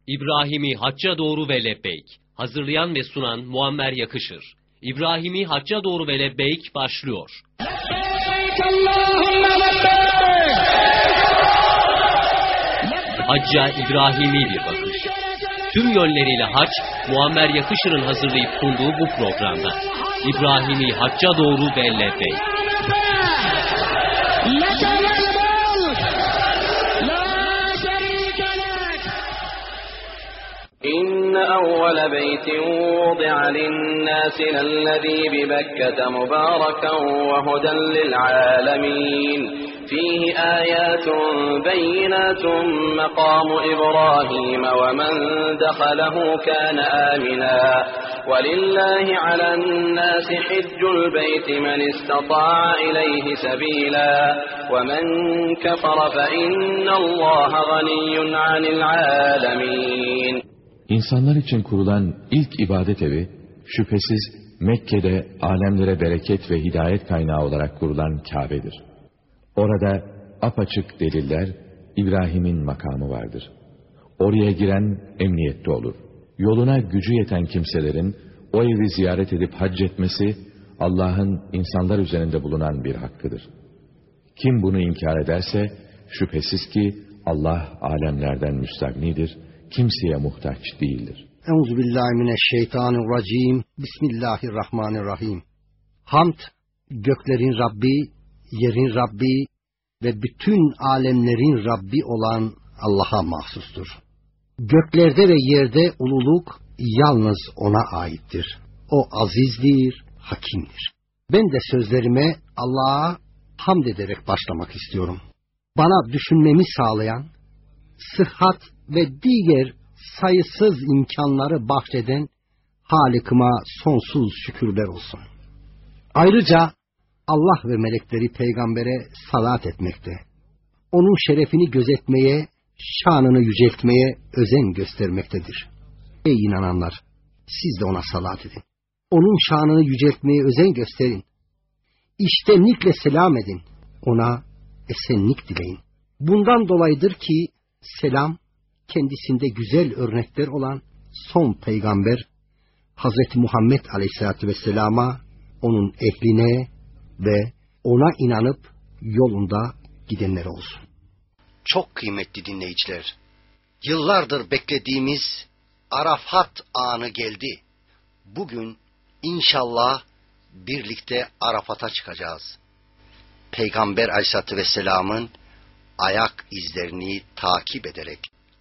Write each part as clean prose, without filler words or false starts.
İbrahim'i hacca doğru ve lebbeyk. Hazırlayan ve sunan Muammer Yakışır. İbrahim'i hacca doğru ve lebbeyk başlıyor. Hacca İbrahimi bir bakış. Tüm yönleriyle hac, Muammer Yakışır'ın hazırlayıp sunduğu bu programda. İbrahim'i hacca doğru ve lebbeyk. إن أول بيت وضع للناس للذي ببكة مباركا وهدى للعالمين فيه آيات بينات مقام إبراهيم ومن دخله كان آمنا ولله على الناس حج البيت من استطاع إليه سبيلا ومن كفر فإن الله غني عن العالمين. İnsanlar için kurulan ilk ibadet evi, şüphesiz Mekke'de alemlere bereket ve hidayet kaynağı olarak kurulan Kabe'dir. Orada apaçık deliller, İbrahim'in makamı vardır. Oraya giren emniyette olur. Yoluna gücü yeten kimselerin o evi ziyaret edip hac etmesi, Allah'ın insanlar üzerinde bulunan bir hakkıdır. Kim bunu inkar ederse, şüphesiz ki Allah alemlerden müstagnidir, kimseye muhtaç değildir. Euzubillahimineşşeytanirracim. Bismillahirrahmanirrahim. Hamd, göklerin Rabbi, yerin Rabbi ve bütün alemlerin Rabbi olan Allah'a mahsustur. Göklerde ve yerde ululuk yalnız O'na aittir. O azizdir, hakimdir. Ben de sözlerime Allah'a hamd ederek başlamak istiyorum. Bana düşünmemi sağlayan, sıhhat ve diğer sayısız imkanları bahşeden Halık'ıma sonsuz şükürler olsun. Ayrıca Allah ve melekleri peygambere salat etmekte, onun şerefini gözetmeye, şanını yüceltmeye özen göstermektedir. Ey inananlar! Siz de ona salat edin. Onun şanını yüceltmeye özen gösterin. İçtenlikle selam edin. Ona esenlik dileyin. Bundan dolayıdır ki selam, kendisinde güzel örnekler olan son peygamber Hazreti Muhammed Aleyhisselatü Vesselam'a, onun ehline ve ona inanıp yolunda gidenler olsun. Çok kıymetli dinleyiciler, yıllardır beklediğimiz Arafat anı geldi. Bugün inşallah birlikte Arafat'a çıkacağız. Peygamber Aleyhisselatü Vesselam'ın ayak izlerini takip ederek.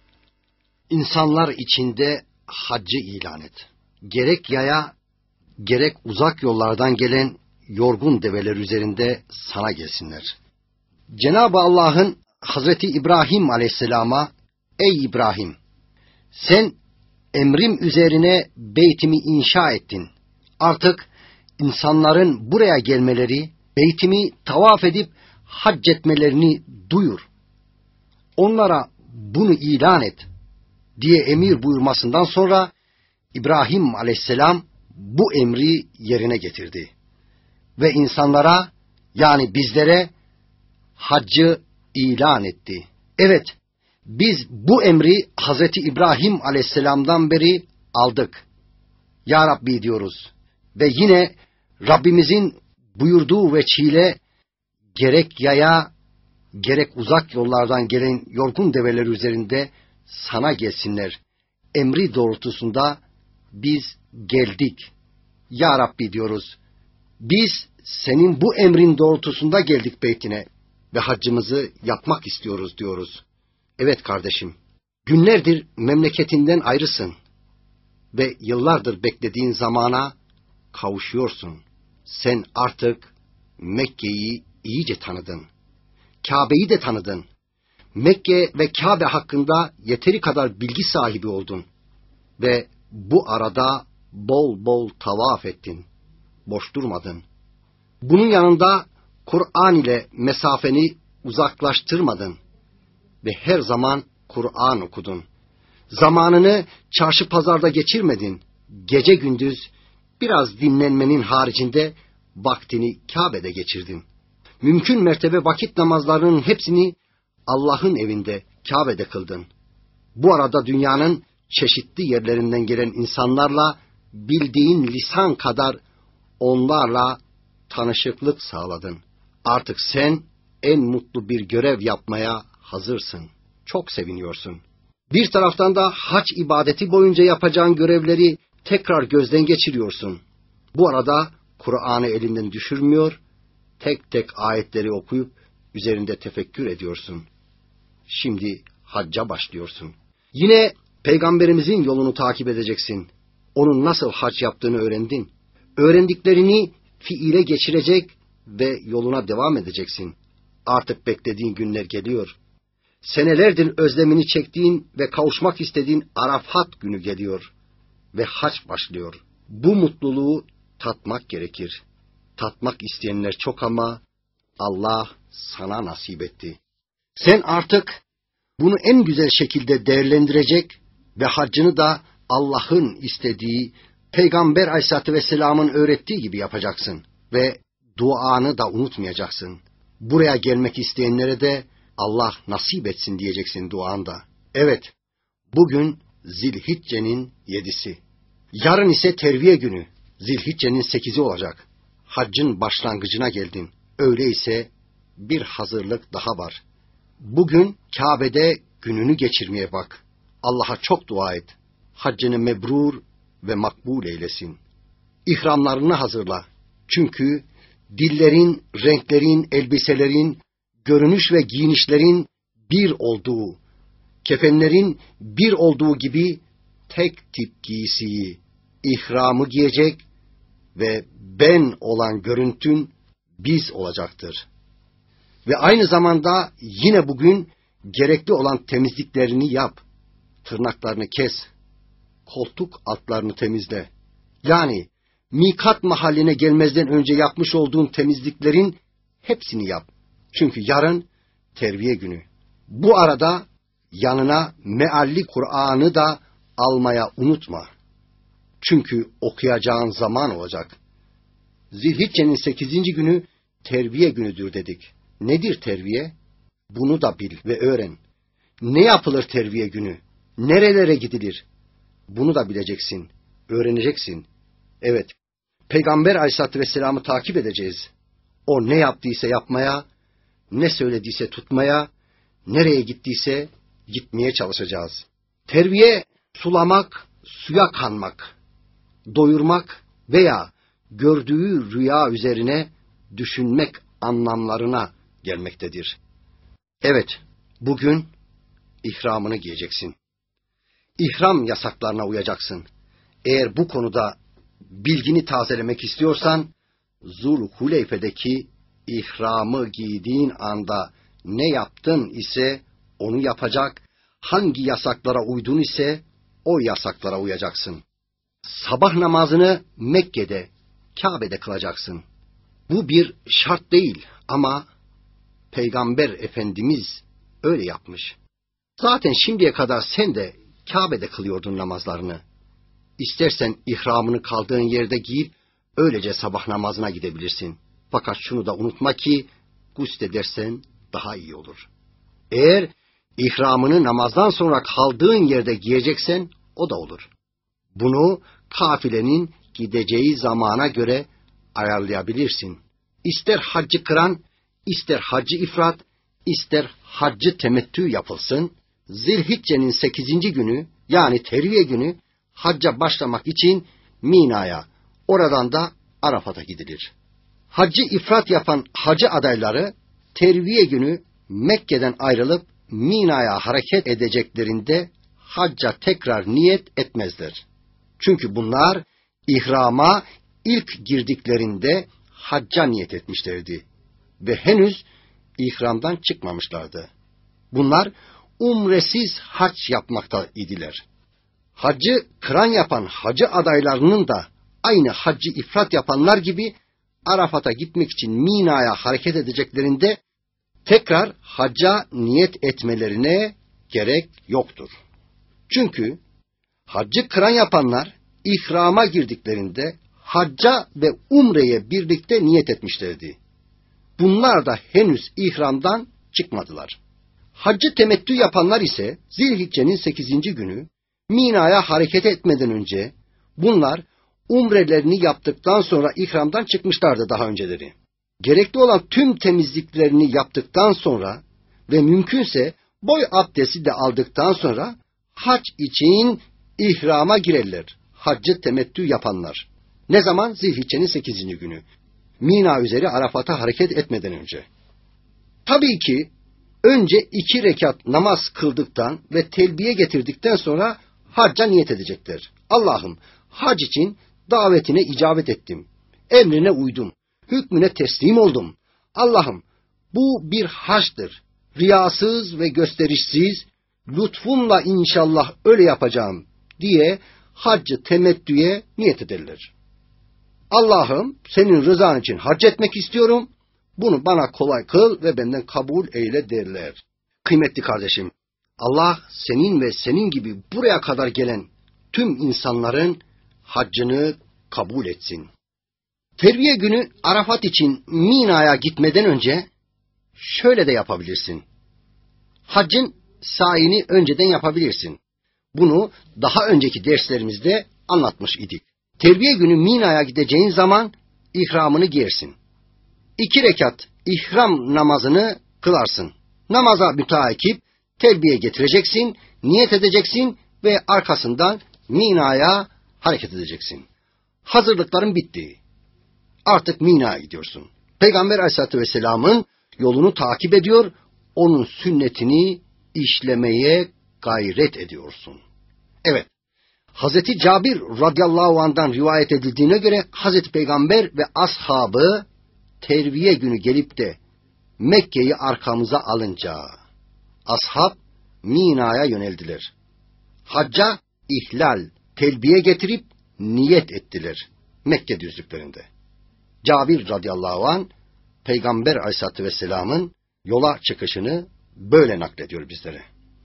İnsanlar içinde haccı ilan et. Gerek yaya, gerek uzak yollardan gelen yorgun develer üzerinde sana gelsinler. Cenab-ı Allah'ın Hazreti İbrahim Aleyhisselam'a, ey İbrahim, sen emrim üzerine beytimi inşa ettin. Artık insanların buraya gelmeleri, beytimi tavaf edip hac etmelerini duyur. Onlara bunu ilan et diye emir buyurmasından sonra İbrahim Aleyhisselam bu emri yerine getirdi. Ve insanlara, yani bizlere haccı ilan etti. Evet, biz bu emri Hazreti İbrahim Aleyhisselam'dan beri aldık. Ya Rabbi diyoruz. Ve yine Rabbimizin buyurduğu veçile gerek yaya, gerek uzak yollardan gelen yorgun develer üzerinde sana gelsinler. Emri doğrultusunda biz geldik. Ya Rabbi diyoruz. Biz senin bu emrin doğrultusunda geldik beytine ve haccımızı yapmak istiyoruz diyoruz. Evet kardeşim, günlerdir memleketinden ayrısın ve yıllardır beklediğin zamana kavuşuyorsun. Sen artık Mekke'yi iyice tanıdın. Kabe'yi de tanıdın. Mekke ve Kabe hakkında yeteri kadar bilgi sahibi oldun. Ve bu arada bol bol tavaf ettin. Boş durmadın. Bunun yanında Kur'an ile mesafeni uzaklaştırmadın. Ve her zaman Kur'an okudun. Zamanını çarşı pazarda geçirmedin. Gece gündüz biraz dinlenmenin haricinde vaktini Kabe'de geçirdin. Mümkün mertebe vakit namazlarının hepsini Allah'ın evinde, Kabe'de kıldın. Bu arada dünyanın çeşitli yerlerinden gelen insanlarla bildiğin lisan kadar onlarla tanışıklık sağladın. Artık sen en mutlu bir görev yapmaya hazırsın. Çok seviniyorsun. Bir taraftan da hac ibadeti boyunca yapacağın görevleri tekrar gözden geçiriyorsun. Bu arada Kur'an'ı elinden düşürmüyor, tek tek ayetleri okuyup üzerinde tefekkür ediyorsun. Şimdi hacca başlıyorsun. Yine Peygamberimizin yolunu takip edeceksin. Onun nasıl hac yaptığını öğrendin. Öğrendiklerini fiile geçirecek ve yoluna devam edeceksin. Artık beklediğin günler geliyor. Senelerdir özlemini çektiğin ve kavuşmak istediğin Arafat günü geliyor. Ve hac başlıyor. Bu mutluluğu tatmak gerekir. Tatmak isteyenler çok ama Allah sana nasip etti. Sen artık bunu en güzel şekilde değerlendirecek ve haccını da Allah'ın istediği, Peygamber Aleyhisselatü Vesselam'ın öğrettiği gibi yapacaksın. Ve duanı da unutmayacaksın. Buraya gelmek isteyenlere de Allah nasip etsin diyeceksin duanda. Evet, bugün Zilhicce'nin 7'si. Yarın ise terviye günü. Zilhicce'nin 8'i olacak. Haccın başlangıcına geldin. Öyleyse bir hazırlık daha var. Bugün Kabe'de gününü geçirmeye bak. Allah'a çok dua et. Haccını mebrur ve makbul eylesin. İhramlarını hazırla. Çünkü dillerin, renklerin, elbiselerin, görünüş ve giyinişlerin bir olduğu, kefenlerin bir olduğu gibi tek tip giysiyi, ihramı giyecek ve ben olan görüntün biz olacaktır. Ve aynı zamanda yine bugün gerekli olan temizliklerini yap. Tırnaklarını kes, koltuk altlarını temizle. Yani mikat mahalline gelmezden önce yapmış olduğun temizliklerin hepsini yap. Çünkü yarın terviye günü. Bu arada yanına mealli Kur'an'ı da almaya unutma. Çünkü okuyacağın zaman olacak. Zilhicce'nin 8. günü terviye günüdür dedik. Nedir terviye? Bunu da bil ve öğren. Ne yapılır terviye günü? Nerelere gidilir? Bunu da bileceksin, öğreneceksin. Evet, Peygamber Aleyhisselatü Vesselam'ı takip edeceğiz. O ne yaptıysa yapmaya, ne söylediyse tutmaya, nereye gittiyse gitmeye çalışacağız. Terviye, sulamak, suya kanmak, doyurmak veya gördüğü rüya üzerine düşünmek anlamlarına gelmektedir. Evet, bugün ihramını giyeceksin. İhram yasaklarına uyacaksın. Eğer bu konuda bilgini tazelemek istiyorsan, Zulhuleyfe'deki ihramı giydiğin anda ne yaptın ise onu yapacak, hangi yasaklara uydun ise o yasaklara uyacaksın. Sabah namazını Mekke'de, Kabe'de kılacaksın. Bu bir şart değil ama Peygamber Efendimiz öyle yapmış. Zaten şimdiye kadar sen de Kabe'de kılıyordun namazlarını. İstersen ihramını kaldığın yerde giyip öylece sabah namazına gidebilirsin. Fakat şunu da unutma ki gusledersen daha iyi olur. Eğer ihramını namazdan sonra kaldığın yerde giyeceksen o da olur. Bunu kafilenin gideceği zamana göre ayarlayabilirsin. İster haccı kıran, ister haccı ifrat, ister haccı temettü yapılsın. Zilhicce'nin 8. günü yani terviye günü hacca başlamak için Mina'ya, oradan da Arafat'a gidilir. Haccı ifrat yapan hacı adayları terviye günü Mekke'den ayrılıp Mina'ya hareket edeceklerinde hacca tekrar niyet etmezler. Çünkü bunlar ihrama ilk girdiklerinde hacca niyet etmişlerdi ve henüz ihramdan çıkmamışlardı. Bunlar umresiz hac yapmakta idiler. Haccı kıran yapan hacı adaylarının da aynı haccı ifrat yapanlar gibi Arafat'a gitmek için Mina'ya hareket edeceklerinde tekrar hacca niyet etmelerine gerek yoktur. Çünkü haccı kıran yapanlar ihrama girdiklerinde hacca ve umreye birlikte niyet etmişlerdi. Bunlar da henüz ihramdan çıkmadılar. Haccı temettü yapanlar ise Zilhicce'nin 8. günü Mina'ya hareket etmeden önce bunlar umrelerini yaptıktan sonra ihramdan çıkmışlardı daha önceleri. Gerekli olan tüm temizliklerini yaptıktan sonra ve mümkünse boy abdesti de aldıktan sonra hac için ihrama girerler. Haccı temettü yapanlar. Ne zaman? Zilhicce'nin 8. günü. Mina üzeri Arafat'a hareket etmeden önce. Tabii ki önce 2 rekat namaz kıldıktan ve telbiye getirdikten sonra hacca niyet edecekler. Allah'ım, hac için davetine icabet ettim. Emrine uydum. Hükmüne teslim oldum. Allah'ım, bu bir haçtır. Riyasız ve gösterişsiz, lütfunla inşallah öyle yapacağım diye haccı temettüye niyet ederler. Allah'ım, senin rızan için hac etmek istiyorum. Bunu bana kolay kıl ve benden kabul eyle derler. Kıymetli kardeşim, Allah senin ve senin gibi buraya kadar gelen tüm insanların haccını kabul etsin. Terviye günü Arafat için Mina'ya gitmeden önce şöyle de yapabilirsin. Haccın sayini önceden yapabilirsin. Bunu daha önceki derslerimizde anlatmış idik. Terviye günü Mina'ya gideceğin zaman ihramını giyersin. 2 rekat ihram namazını kılarsın. Namaza müteakip telbiye getireceksin, niyet edeceksin ve arkasından Mina'ya hareket edeceksin. Hazırlıkların bitti. Artık Mina'ya gidiyorsun. Peygamber Aleyhisselatü Vesselam'ın yolunu takip ediyor, onun sünnetini işlemeye gayret ediyorsun. Evet, Hazreti Cabir radıyallahu anh'dan rivayet edildiğine göre Hazreti Peygamber ve ashabı terviye günü gelip de Mekke'yi arkamıza alınca ashab Mina'ya yöneldiler. Hacca ihlal, telbiye getirip niyet ettiler Mekke düzlüklerinde. Cabir radıyallahu anh Peygamber aleyhissalatü vesselamın yola çıkışını böyle naklediyor bizlere.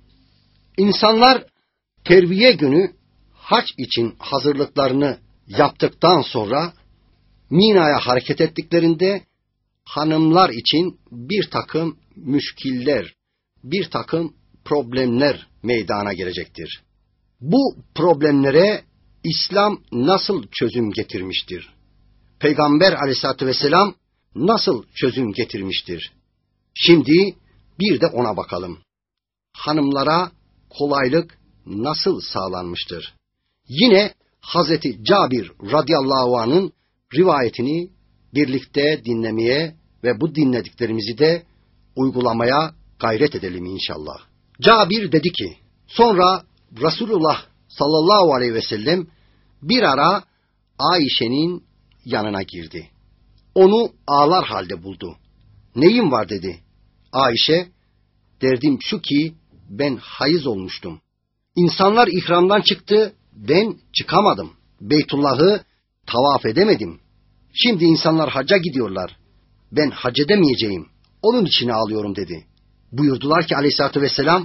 İnsanlar terviye günü hac için hazırlıklarını yaptıktan sonra Mina'ya hareket ettiklerinde hanımlar için bir takım müşkiller, bir takım problemler meydana gelecektir. Bu problemlere İslam nasıl çözüm getirmiştir? Peygamber aleyhissalatü vesselam nasıl çözüm getirmiştir? Şimdi bir de ona bakalım. Hanımlara kolaylık nasıl sağlanmıştır? Yine Hazreti Cabir radıyallahu anh'ın rivayetini birlikte dinlemeye ve bu dinlediklerimizi de uygulamaya gayret edelim inşallah. Cabir dedi ki, sonra Resulullah sallallahu aleyhi ve sellem bir ara Ayşe'nin yanına girdi. Onu ağlar halde buldu. Neyin var dedi. Ayşe, derdim şu ki ben hayız olmuştum. İnsanlar ihramdan çıktı, ben çıkamadım. Beytullah'ı tavaf edemedim. Şimdi insanlar hacca gidiyorlar. Ben hac edemeyeceğim. Onun için ağlıyorum dedi. Buyurdular ki aleyhissalatü vesselam,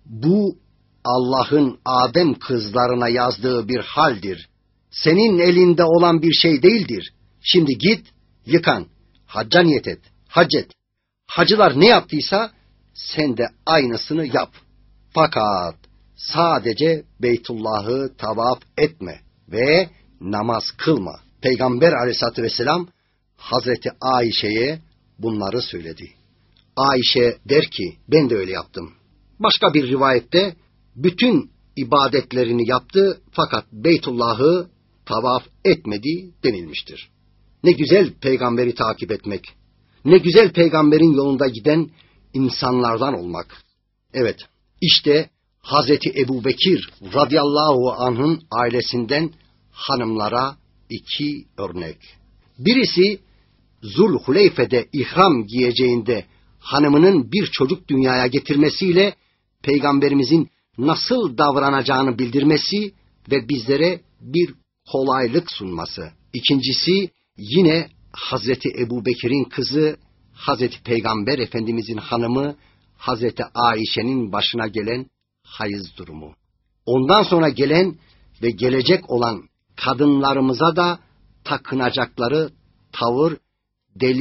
bu Allah'ın Adem kızlarına yazdığı bir haldir. Senin elinde olan bir şey değildir. Şimdi git, yıkan, hacca niyet et, hac et. Hacılar ne yaptıysa sen de aynısını yap. Fakat sadece Beytullah'ı tavaf etme ve namaz kılma. Peygamber aleyhissalatü vesselam Hazreti Ayşe'ye bunları söyledi. Ayşe der ki ben de öyle yaptım. Başka bir rivayette bütün ibadetlerini yaptı fakat Beytullah'ı tavaf etmedi denilmiştir. Ne güzel peygamberi takip etmek. Ne güzel peygamberin yolunda giden insanlardan olmak. Evet, işte Hazreti Ebubekir radıyallahu anh'ın ailesinden hanımlara 2 örnek. Birisi Zulhuleyfe'de ihram giyeceğinde hanımının bir çocuk dünyaya getirmesiyle peygamberimizin nasıl davranacağını bildirmesi ve bizlere bir kolaylık sunması. İkincisi yine Hazreti Ebubekir'in kızı Hazreti Peygamber Efendimizin hanımı Hazreti Ayşe'nin başına gelen hayız durumu. Ondan sonra gelen ve gelecek olan kadınlarımıza da takınacakları tavır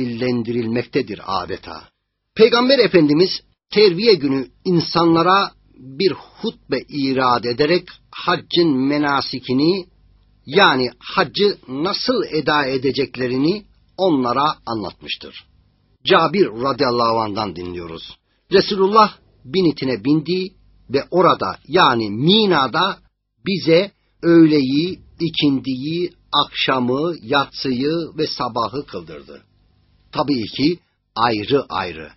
delillendirilmektedir adeta. Peygamber Efendimiz terviye günü insanlara bir hutbe irad ederek haccın menasikini, yani haccı nasıl eda edeceklerini onlara anlatmıştır. Cabir radıyallahu anh'dan dinliyoruz. Resulullah binitine bindi ve orada, yani Mina'da bize öğleyi, ikindiyi, akşamı, yatsıyı ve sabahı kıldırdı. Tabii ki ayrı ayrı.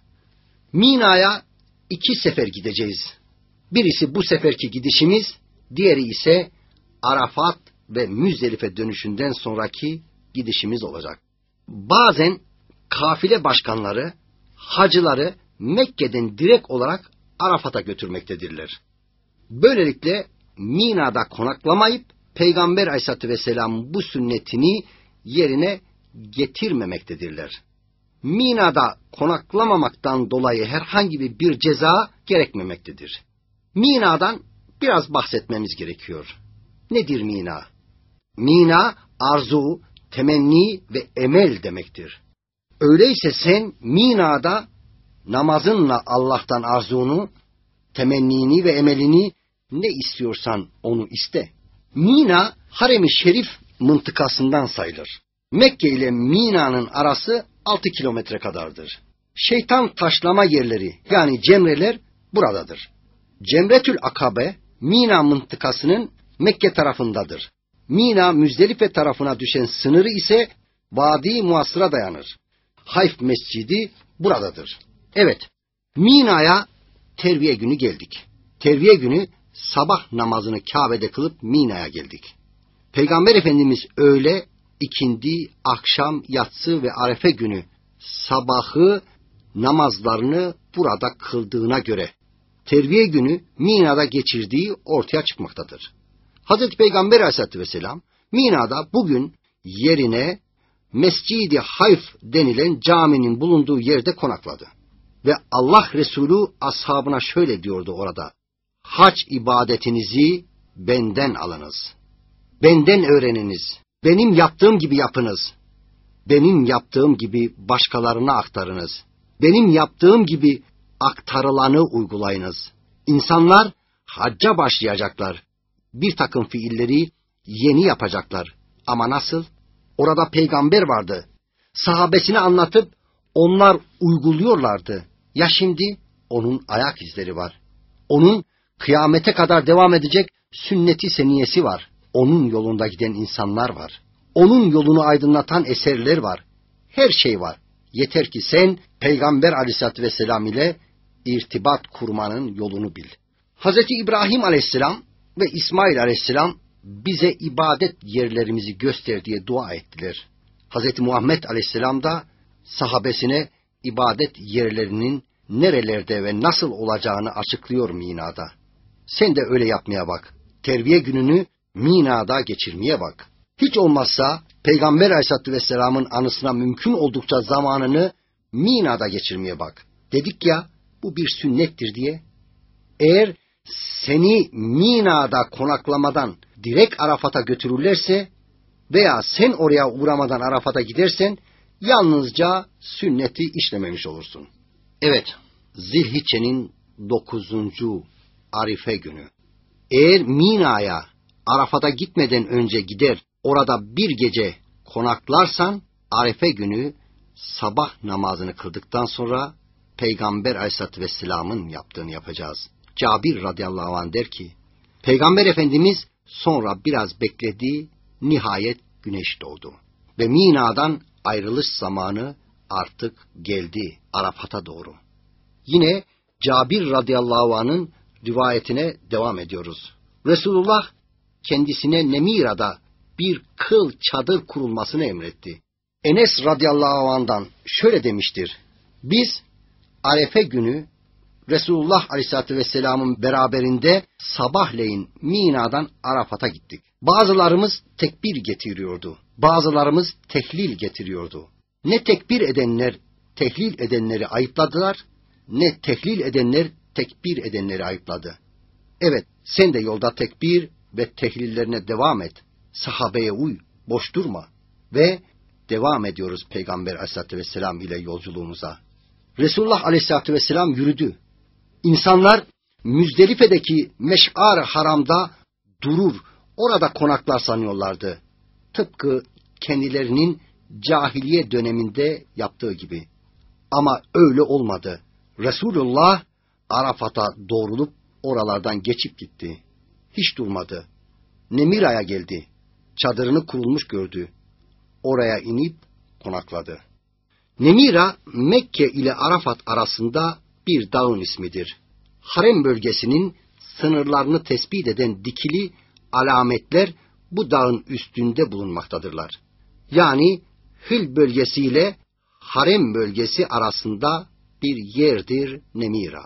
Mina'ya 2 sefer gideceğiz. Birisi bu seferki gidişimiz, diğeri ise Arafat ve Müzdelife dönüşünden sonraki gidişimiz olacak. Bazen kafile başkanları hacıları Mekke'den direkt olarak Arafat'a götürmektedirler. Böylelikle Mina'da konaklamayıp Peygamber Aleyhisselatü Vesselam bu sünnetini yerine getirmemektedirler. Mina'da konaklamamaktan dolayı herhangi bir ceza gerekmemektedir. Mina'dan biraz bahsetmemiz gerekiyor. Nedir Mina? Mina, arzu, temenni ve emel demektir. Öyleyse sen Mina'da namazınla Allah'tan arzunu, temennini ve emelini ne istiyorsan onu iste. Mina, Harem-i Şerif mıntıkasından sayılır. Mekke ile Mina'nın arası 6 kilometre kadardır. Şeytan taşlama yerleri, yani cemreler buradadır. Cemretül Akabe, Mina mıntıkasının Mekke tarafındadır. Mina, Müzdelife tarafına düşen sınırı ise Vadi Muasır'a dayanır. Hayf Mescidi buradadır. Evet, Mina'ya terviye günü geldik. Terviye günü sabah namazını Kabe'de kılıp Mina'ya geldik. Peygamber Efendimiz öğle, ikindi, akşam, yatsı ve Arefe günü sabahı namazlarını burada kıldığına göre terviye günü Mina'da geçirdiği ortaya çıkmaktadır. Hazreti Peygamber Aleyhisselatü Vesselam Mina'da bugün yerine Mescid-i Hayf denilen caminin bulunduğu yerde konakladı. Ve Allah Resulü ashabına şöyle diyordu orada: hac ibadetinizi benden alınız. Benden öğreniniz. Benim yaptığım gibi yapınız. Benim yaptığım gibi başkalarına aktarınız. Benim yaptığım gibi aktarılanı uygulayınız. İnsanlar hacca başlayacaklar. Bir takım fiilleri yeni yapacaklar. Ama nasıl? Orada peygamber vardı. Sahabesine anlatıp onlar uyguluyorlardı. Ya şimdi? Onun ayak izleri var. Onun kıyamete kadar devam edecek sünnet-i seniyesi var. Onun yolunda giden insanlar var. Onun yolunu aydınlatan eserler var. Her şey var. Yeter ki sen Peygamber Aleyhisselatü Vesselam ile irtibat kurmanın yolunu bil. Hazreti İbrahim Aleyhisselam ve İsmail Aleyhisselam bize ibadet yerlerimizi göster diye dua ettiler. Hazreti Muhammed Aleyhisselam da sahabesine ibadet yerlerinin nerelerde ve nasıl olacağını açıklıyor Mina'da. Sen de öyle yapmaya bak. Terviye gününü Mina'da geçirmeye bak. Hiç olmazsa Peygamber Aleyhisselatü Vesselam'ın anısına mümkün oldukça zamanını Mina'da geçirmeye bak. Dedik ya, bu bir sünnettir diye. Eğer seni Mina'da konaklamadan direkt Arafat'a götürürlerse veya sen oraya uğramadan Arafat'a gidersen yalnızca sünneti işlememiş olursun. Evet, Zilhicce'nin 9. Arife günü. Eğer Mina'ya Arafat'a gitmeden önce gider, orada bir gece konaklarsan, Arife günü sabah namazını kıldıktan sonra Peygamber Aleyhisselatü Vesselam'ın yaptığını yapacağız. Cabir radıyallahu anh der ki, Peygamber Efendimiz sonra biraz bekledi, nihayet güneş doğdu. Ve Mina'dan ayrılış zamanı artık geldi Arafat'a doğru. Yine Cabir radıyallahu anh'ın rivayetine devam ediyoruz. Resulullah kendisine Nemira'da bir kıl çadır kurulmasını emretti. Enes radıyallahu anh'dan şöyle demiştir: biz Arefe günü Resulullah aleyhissalatü vesselamın beraberinde sabahleyin Mina'dan Arafat'a gittik. Bazılarımız tekbir getiriyordu. Bazılarımız tehlil getiriyordu. Ne tekbir edenler tehlil edenleri ayıpladılar, ne tehlil edenler tekbir edenleri ayıpladı. Evet, sen de yolda tekbir ve tehlillerine devam et. Sahabeye uy, boş durma. Ve devam ediyoruz Peygamber aleyhissalatü vesselam ile yolculuğumuza. Resulullah aleyhissalatü vesselam yürüdü. İnsanlar Müzdelife'deki Meş'ar-ı Haram'da durur, orada konaklar sanıyorlardı. Tıpkı kendilerinin cahiliye döneminde yaptığı gibi. Ama öyle olmadı. Resulullah Arafat'a doğrulup oralardan geçip gitti. Hiç durmadı. Nemira'ya geldi. Çadırını kurulmuş gördü. Oraya inip konakladı. Nemira, Mekke ile Arafat arasında bir dağın ismidir. Harem bölgesinin sınırlarını tespit eden dikili alametler bu dağın üstünde bulunmaktadırlar. Yani Hil bölgesi ile Harem bölgesi arasında bir yerdir Nemira.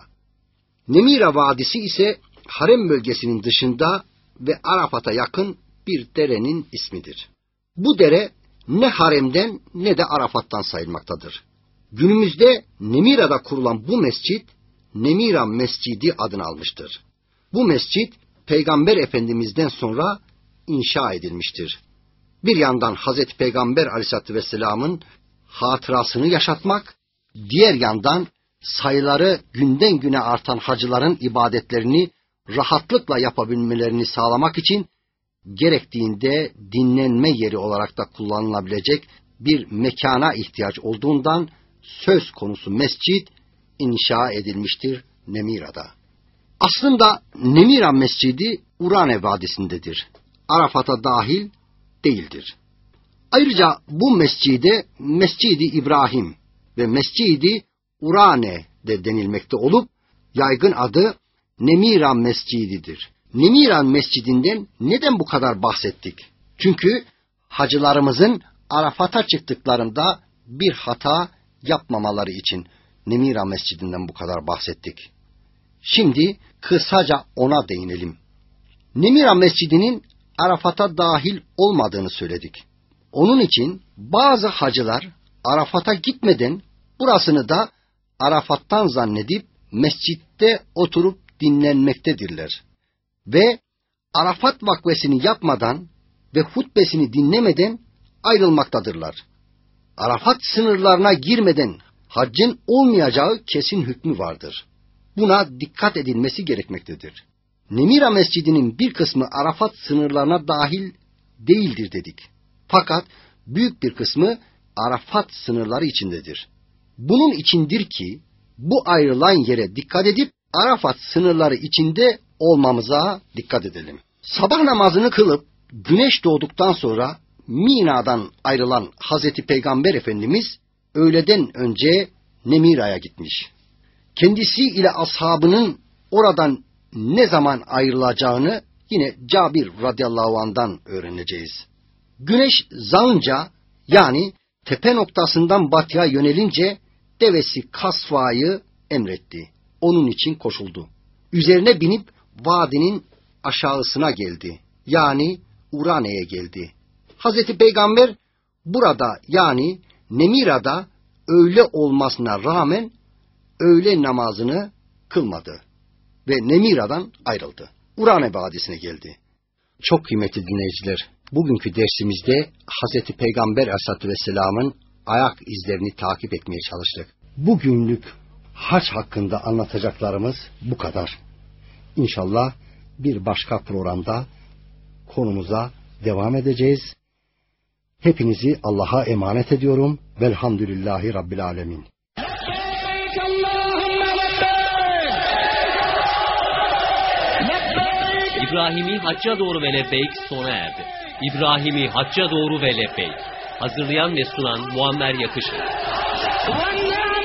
Nemira Vadisi ise Harem bölgesinin dışında ve Arafat'a yakın bir derenin ismidir. Bu dere ne haremden ne de Arafat'tan sayılmaktadır. Günümüzde Nemira'da kurulan bu mescit, Nemira Mescidi adını almıştır. Bu mescit, Peygamber Efendimiz'den sonra inşa edilmiştir. Bir yandan Hazreti Peygamber Aleyhisselatü Vesselam'ın hatırasını yaşatmak, diğer yandan sayıları günden güne artan hacıların ibadetlerini rahatlıkla yapabilmelerini sağlamak için gerektiğinde dinlenme yeri olarak da kullanılabilecek bir mekana ihtiyaç olduğundan söz konusu mescit inşa edilmiştir Nemira'da. Aslında Nemira Mescidi Urane Vadisi'ndedir. Arafat'a dahil değildir. Ayrıca bu mescide Mescidi İbrahim ve Mescidi Urane de denilmekte olup yaygın adı Nemira Mescididir. Nemira Mescidinden neden bu kadar bahsettik? Çünkü hacılarımızın Arafat'a çıktıklarında bir hata yapmamaları için Nemira Mescidinden bu kadar bahsettik. Şimdi kısaca ona değinelim. Nemira Mescidinin Arafat'a dahil olmadığını söyledik. Onun için bazı hacılar Arafat'a gitmeden burasını da Arafat'tan zannedip mescitte oturup dinlenmektedirler. Ve Arafat vakfesini yapmadan ve hutbesini dinlemeden ayrılmaktadırlar. Arafat sınırlarına girmeden haccın olmayacağı kesin hükmü vardır. Buna dikkat edilmesi gerekmektedir. Nemira Mescidi'nin bir kısmı Arafat sınırlarına dahil değildir dedik. Fakat büyük bir kısmı Arafat sınırları içindedir. Bunun içindir ki bu ayrılan yere dikkat edip Arafat sınırları içinde olmamıza dikkat edelim. Sabah namazını kılıp güneş doğduktan sonra Mina'dan ayrılan Hazreti Peygamber Efendimiz öğleden önce Nemira'ya gitmiş. Kendisi ile ashabının oradan ne zaman ayrılacağını yine Cabir radıyallahu anh'dan öğreneceğiz. Güneş zağınca yani tepe noktasından batıya yönelince devesi Kasva'yı emretti. Onun için koşuldu. Üzerine binip vadinin aşağısına geldi. Yani Urane'ye geldi. Hazreti Peygamber burada yani Nemira'da öğle olmasına rağmen öğle namazını kılmadı. Ve Nemira'dan ayrıldı. Urane Vadisi'ne geldi. Çok kıymetli dinleyiciler, bugünkü dersimizde Hazreti Peygamber Aleyhisselatü Vesselam'ın ayak izlerini takip etmeye çalıştık. Bugünlük hac hakkında anlatacaklarımız bu kadar. İnşallah bir başka programda konumuza devam edeceğiz. Hepinizi Allah'a emanet ediyorum. Velhamdülillahi Rabbil Alemin. İbrahimi Hacca Doğru ve Lebbeyk sona erdi. İbrahimi Hacca Doğru ve Lebbeyk. Hazırlayan ve sunan Muammer Yakışır.